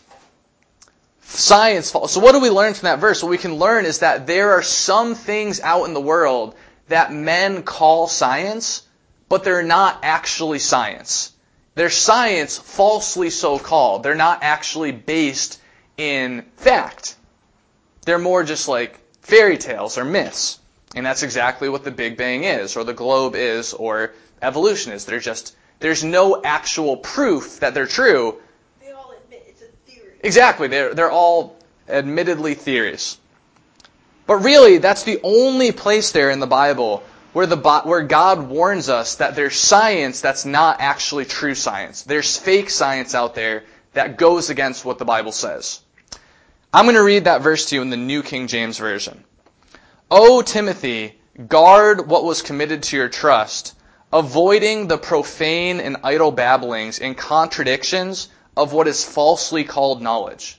Speaker 1: Science. So what do we learn from that verse? What we can learn is that there are some things out in the world that men call science, but they're not actually science. They're science falsely so called. They're not actually based in fact. They're more just like fairy tales or myths. And that's exactly what the Big Bang is, or the globe is, or evolution is. They're just, there's no actual proof that they're true.
Speaker 2: They all admit it's a theory.
Speaker 1: Exactly. They're, they're all admittedly theories. But really, that's the only place there in the Bible where the where God warns us that there's science that's not actually true science. There's fake science out there that goes against what the Bible says. I'm going to read that verse to you in the New King James Version. O Timothy, guard what was committed to your trust, avoiding the profane and idle babblings and contradictions of what is falsely called knowledge.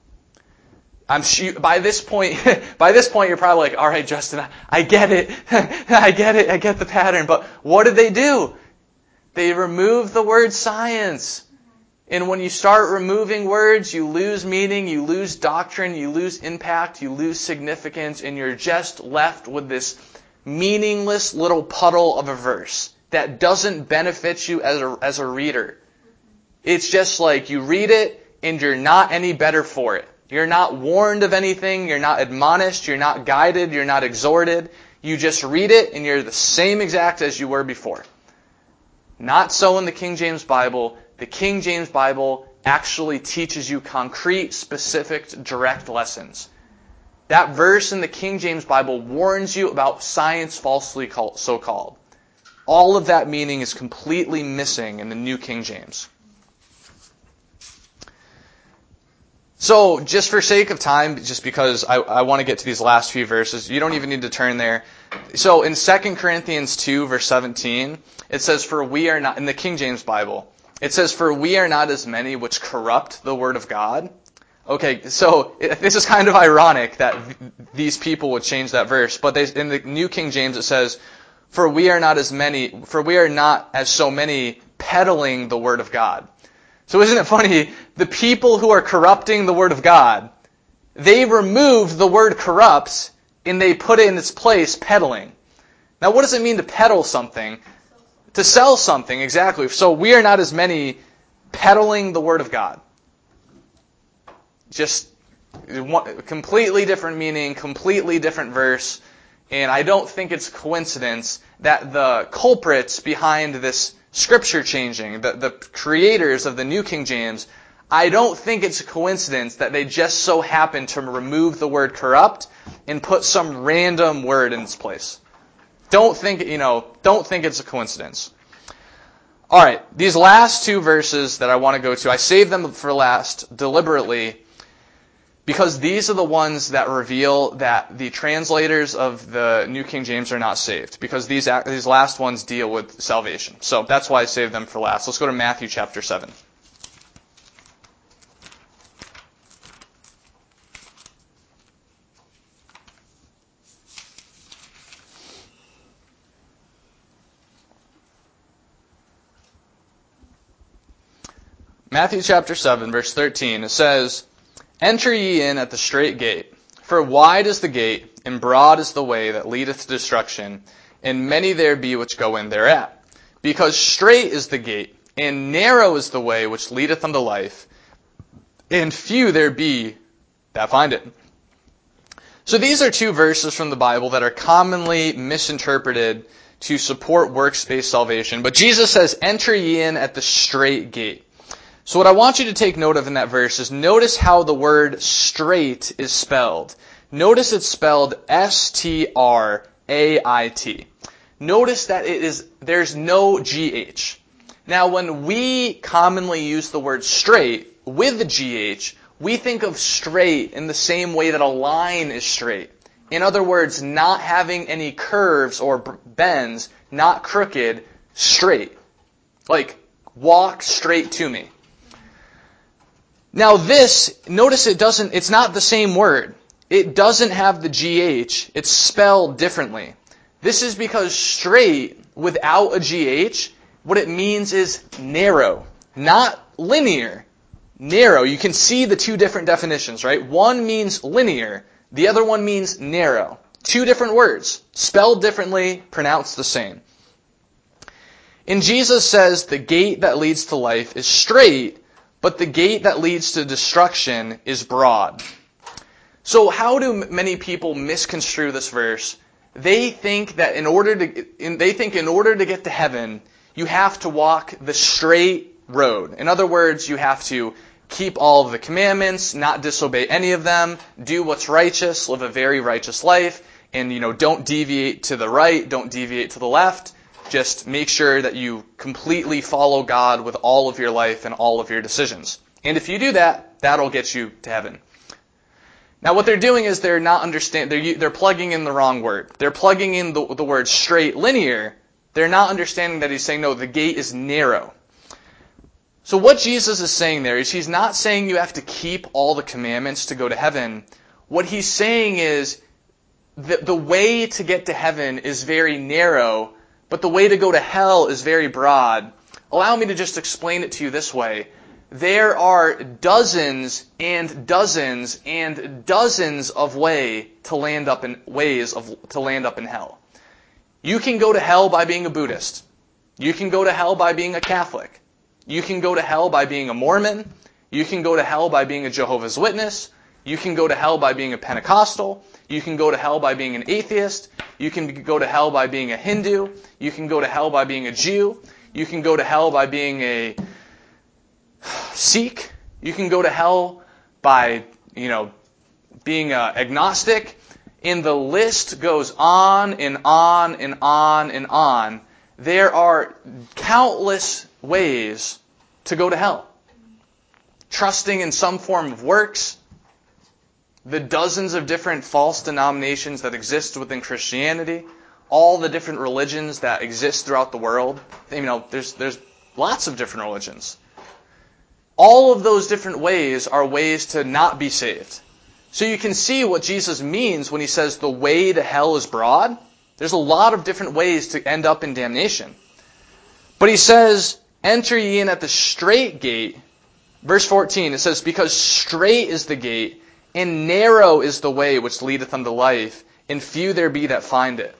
Speaker 1: I'm sure by this point, by this point, you're probably like, all right, Justin, I, I get it. I get it. I get the pattern. But what did they do? They removed the word science. And when you start removing words, you lose meaning, you lose doctrine, you lose impact, you lose significance, and you're just left with this meaningless little puddle of a verse that doesn't benefit you as a, as a reader. It's just like you read it and you're not any better for it. You're not warned of anything. You're not admonished. You're not guided. You're not exhorted. You just read it and you're the same exact as you were before. Not so in the King James Bible. The King James Bible actually teaches you concrete, specific, direct lessons. That verse in the King James Bible warns you about science falsely so called. All of that meaning is completely missing in the New King James. So, just for sake of time, just because I, I want to get to these last few verses, you don't even need to turn there. So, in Second Corinthians two, verse seventeen, it says, For we are not, in the King James Bible, it says, For we are not as many which corrupt the word of God. Okay, so, it, this is kind of ironic that th- these people would change that verse, but they, in the New King James it says, For we are not as many, for we are not as so many peddling the word of God. So isn't it funny, the people who are corrupting the word of God, they removed the word corrupts and they put it in its place, peddling. Now what does it mean to peddle something? To sell something, exactly. So we are not as many peddling the word of God. Just one, completely different meaning, completely different verse. And I don't think it's a coincidence that the culprits behind this Scripture changing, the, the creators of the New King James, I don't think it's a coincidence that they just so happened to remove the word corrupt and put some random word in its place. Don't think, you know, don't think it's a coincidence. All right, these last two verses that I want to go to, I saved them for last deliberately because these are the ones that reveal that the translators of the New King James are not saved. Because these these last ones deal with salvation. So that's why I saved them for last. Let's go to Matthew chapter seven. Matthew chapter seven, verse thirteen, it says, Enter ye in at the strait gate, for wide is the gate, and broad is the way that leadeth to destruction, and many there be which go in thereat. Because strait is the gate, and narrow is the way which leadeth unto life, and few there be that find it. So these are two verses from the Bible that are commonly misinterpreted to support works-based salvation. But Jesus says, enter ye in at the straight gate. So what I want you to take note of in that verse is notice how the word straight is spelled. Notice it's spelled S T R A I T. Notice that it is there's no G H. Now when we commonly use the word straight with the G H, we think of straight in the same way that a line is straight. In other words, not having any curves or bends, not crooked, straight. Like, walk straight to me. Now this, notice it doesn't, it's not the same word. It doesn't have the G H. It's spelled differently. This is because straight, without a G H, what it means is narrow, not linear. Narrow. You can see the two different definitions, right? One means linear. The other one means narrow. Two different words, spelled differently, pronounced the same. And Jesus says the gate that leads to life is straight, but the gate that leads to destruction is broad. So how do many people misconstrue this verse? They think that in order to, in, they think in order to get to heaven, you have to walk the straight road. In other words, you have to keep all of the commandments, not disobey any of them, do what's righteous, live a very righteous life, and, you know, don't deviate to the right, don't deviate to the left. Just make sure that you completely follow God with all of your life and all of your decisions. And if you do that, that'll get you to heaven. Now what they're doing is they're not understand they're they're plugging in the wrong word. They're plugging in the, the word straight, linear. They're not understanding that he's saying, no, the gate is narrow. So what Jesus is saying there is he's not saying you have to keep all the commandments to go to heaven. What he's saying is that the way to get to heaven is very narrow, but the way to go to hell is very broad. Allow me to just explain it to you this way. There are dozens and dozens and dozens of way to land up in ways of to land up in hell. You can go to hell by being a Buddhist. You can go to hell by being a Catholic. You can go to hell by being a Mormon. You can go to hell by being a Jehovah's Witness. You can go to hell by being a Pentecostal. You can go to hell by being an atheist. You can go to hell by being a Hindu. You can go to hell by being a Jew. You can go to hell by being a Sikh. You can go to hell by, you know, being uh, agnostic. And the list goes on and on and on and on. There are countless ways to go to hell. Trusting in some form of works, the dozens of different false denominations that exist within Christianity, all the different religions that exist throughout the world. You know, there's there's lots of different religions. All of those different ways are ways to not be saved. So you can see what Jesus means when he says the way to hell is broad. There's a lot of different ways to end up in damnation. But he says, enter ye in at the straight gate. Verse fourteen, it says, because straight is the gate, and narrow is the way which leadeth unto life, and few there be that find it.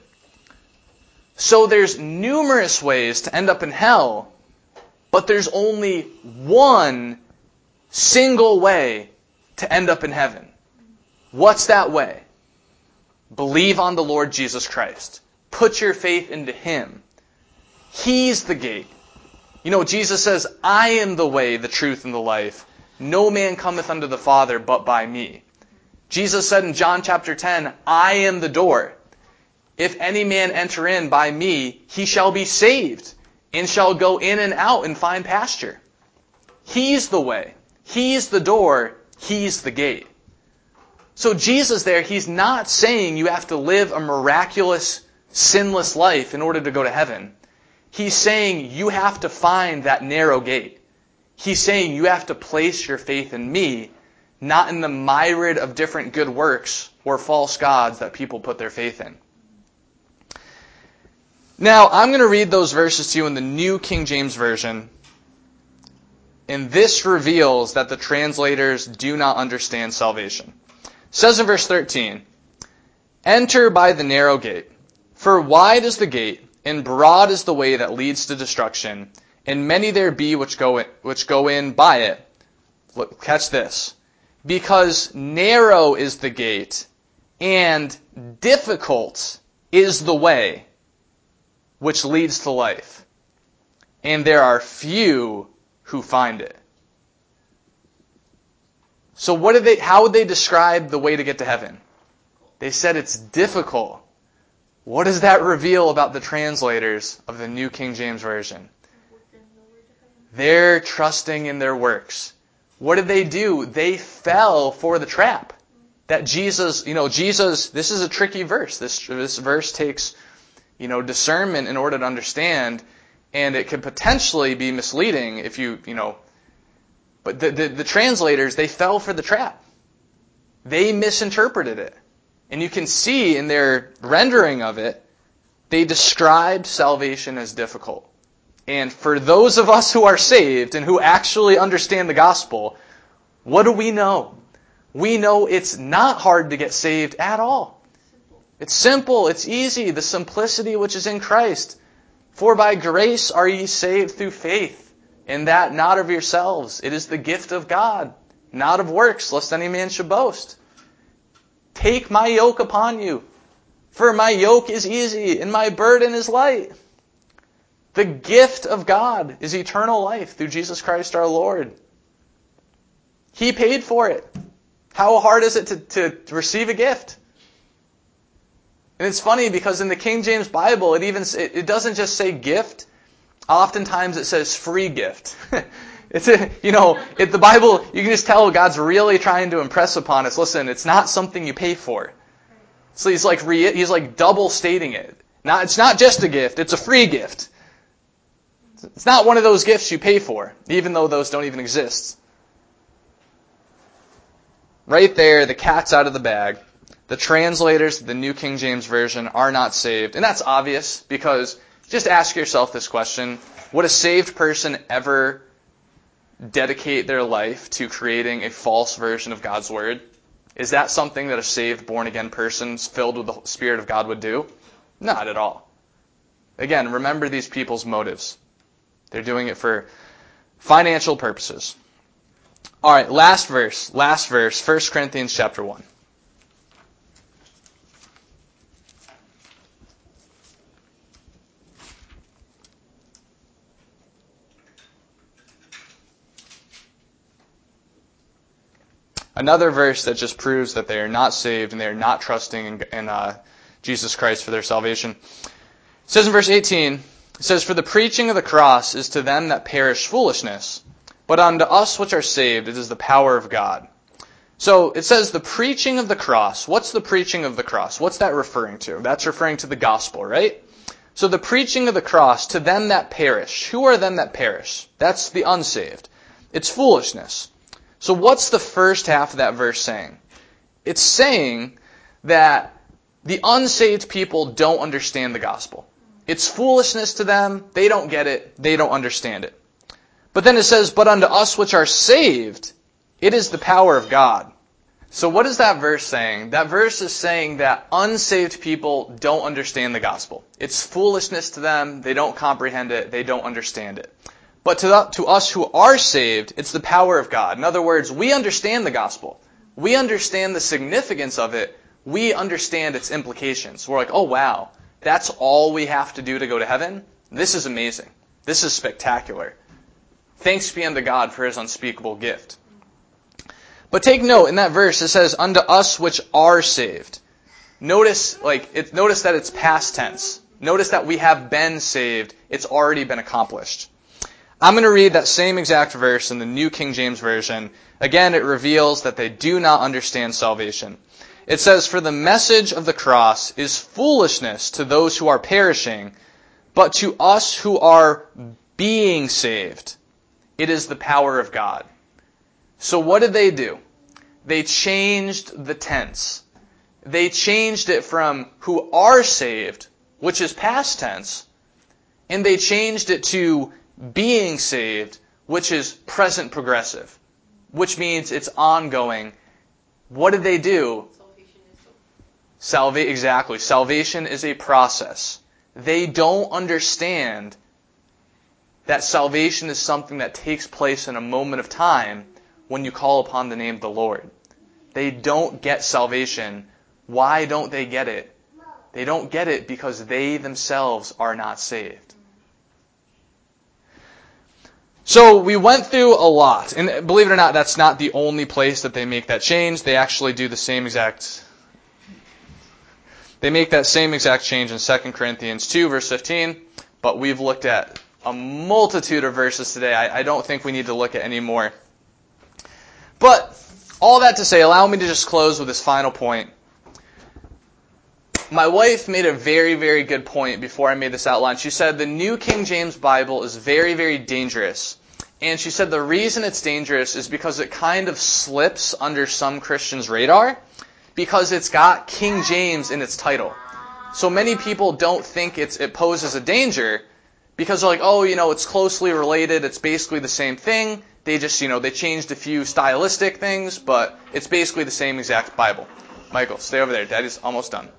Speaker 1: So there's numerous ways to end up in hell, but there's only one single way to end up in heaven. What's that way? Believe on the Lord Jesus Christ. Put your faith into Him. He's the gate. You know, Jesus says, I am the way, the truth, and the life. No man cometh unto the Father but by me. Jesus said in John chapter ten, I am the door. If any man enter in by me, he shall be saved, and shall go in and out and find pasture. He's the way. He's the door. He's the gate. So Jesus there, he's not saying you have to live a miraculous, sinless life in order to go to heaven. He's saying you have to find that narrow gate. He's saying you have to place your faith in me, not in the myriad of different good works or false gods that people put their faith in. Now, I'm going to read those verses to you in the New King James Version. And this reveals that the translators do not understand salvation. It says in verse thirteen, enter by the narrow gate, for wide is the gate, and broad is the way that leads to destruction, and many there be which go in, which go in by it. Look, catch this. Because narrow is the gate, And difficult is the way which leads to life, and there are few who find it. So what did they, how would they describe the way to get to heaven? They said it's difficult. What does that reveal about the translators of the New King James Version? They're trusting in their works. What did they do? They fell for the trap. That Jesus, you know, Jesus, this is a tricky verse. This, this verse takes, you know, discernment in order to understand, and it could potentially be misleading if you, you know, but the, the, the translators, they fell for the trap. They misinterpreted it. And you can see in their rendering of it, they described salvation as difficult. And for those of us who are saved and who actually understand the gospel, what do we know? We know it's not hard to get saved at all. It's simple. It's easy. The simplicity which is in Christ. For by grace are ye saved through faith, and that not of yourselves. It is the gift of God, not of works, lest any man should boast. Take my yoke upon you, for my yoke is easy, and my burden is light. The gift of God is eternal life through Jesus Christ our Lord. He paid for it. How hard is it to, to receive a gift? And it's funny because in the King James Bible, it even it, it doesn't just say gift. Oftentimes it says free gift. It's a, you know, it, the Bible, you can just tell God's really trying to impress upon us. Listen, it's not something you pay for. So he's like re, he's like double stating it. Not, it's not just a gift; it's a free gift. It's not one of those gifts you pay for, even though those don't even exist. Right there, the cat's out of the bag. The translators of the New King James Version are not saved. And that's obvious because just ask yourself this question. Would a saved person ever dedicate their life to creating a false version of God's Word? Is that something that a saved, born-again person filled with the Spirit of God would do? Not at all. Again, remember these people's motives. They're doing it for financial purposes. All right, last verse, last verse, First Corinthians chapter one. Another verse that just proves that they are not saved and they are not trusting in, in uh, Jesus Christ for their salvation. It says in verse eighteen, it says, "For the preaching of the cross is to them that perish foolishness, but unto us which are saved it is the power of God." So it says the preaching of the cross. What's the preaching of the cross? What's that referring to? That's referring to the gospel, right? So the preaching of the cross to them that perish. Who are them that perish? That's the unsaved. It's foolishness. So what's the first half of that verse saying? It's saying that the unsaved people don't understand the gospel. It's foolishness to them. They don't get it. They don't understand it. But then it says, "But unto us which are saved, it is the power of God." So what is that verse saying? That verse is saying that unsaved people don't understand the gospel. It's foolishness to them. They don't comprehend it. They don't understand it. But to, the, to us who are saved, it's the power of God. In other words, we understand the gospel. We understand the significance of it. We understand its implications. We're like, oh wow, that's all we have to do to go to heaven? This is amazing. This is spectacular. Thanks be unto God for His unspeakable gift. But take note, in that verse, it says, "Unto us which are saved." Notice, like, it, notice that it's past tense. Notice that we have been saved. It's already been accomplished. I'm going to read that same exact verse in the New King James Version. Again, it reveals that they do not understand salvation. It says, "For the message of the cross is foolishness to those who are perishing, but to us who are being saved, it is the power of God." So what did they do? They changed the tense. They changed it from who are saved, which is past tense, and they changed it to being saved, which is present progressive, which means it's ongoing. What did they do? Salvation, exactly. Salvation is a process. They don't understand that salvation is something that takes place in a moment of time when you call upon the name of the Lord. They don't get salvation Why don't they get it? They don't get it because they themselves are not saved. So we went through a lot. And believe it or not, that's not the only place that they make that change. They actually do the same exact They make that same exact change in Second Corinthians two, verse fifteen. But we've looked at a multitude of verses today. I, I don't think we need to look at any more. But all that to say, allow me to just close with this final point. My wife made a very, very good point before I made this outline. She said the New King James Bible is very, very dangerous. And she said the reason it's dangerous is because it kind of slips under some Christians' radar because it's got King James in its title. So many people don't think it's, it poses a danger because they're like, oh, you know, it's closely related. It's basically the same thing. They just, you know, they changed a few stylistic things, but it's basically the same exact Bible. Michael, stay over there. Daddy's almost done.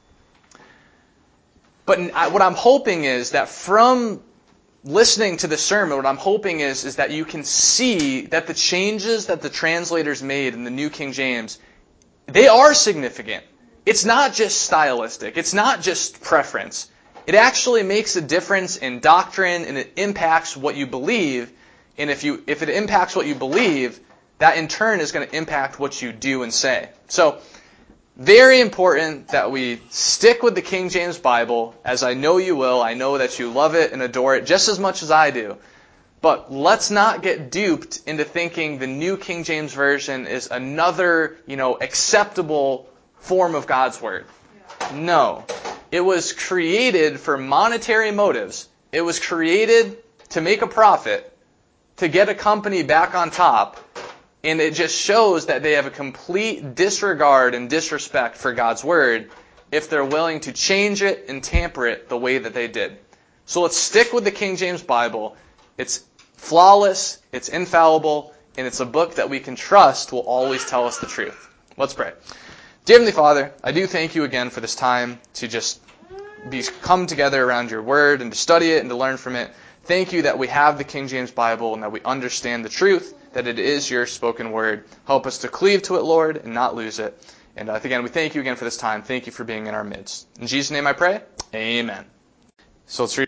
Speaker 1: But what I'm hoping is that from listening to the sermon, what I'm hoping is, is that you can see that the changes that the translators made in the New King James, they are significant. It's not just stylistic. It's not just preference. It actually makes a difference in doctrine, and it impacts what you believe. And if you if it impacts what you believe, that in turn is going to impact what you do and say. So, very important that we stick with the King James Bible, as I know you will. I know that you love it and adore it just as much as I do. But let's not get duped into thinking the New King James Version is another, you know, acceptable form of God's Word. No. It was created for monetary motives. It was created to make a profit, to get a company back on top. And it just shows that they have a complete disregard and disrespect for God's Word if they're willing to change it and tamper it the way that they did. So let's stick with the King James Bible. It's flawless, it's infallible, and it's a book that we can trust will always tell us the truth. Let's pray. Dear Heavenly Father, I do thank you again for this time to just be come together around your Word and to study it and to learn from it. Thank you that we have the King James Bible and that we understand the truth, that it is your spoken word. Help us to cleave to it, Lord, and not lose it. And uh, again, we thank you again for this time. Thank you for being in our midst. In Jesus' name I pray, amen. So let's read.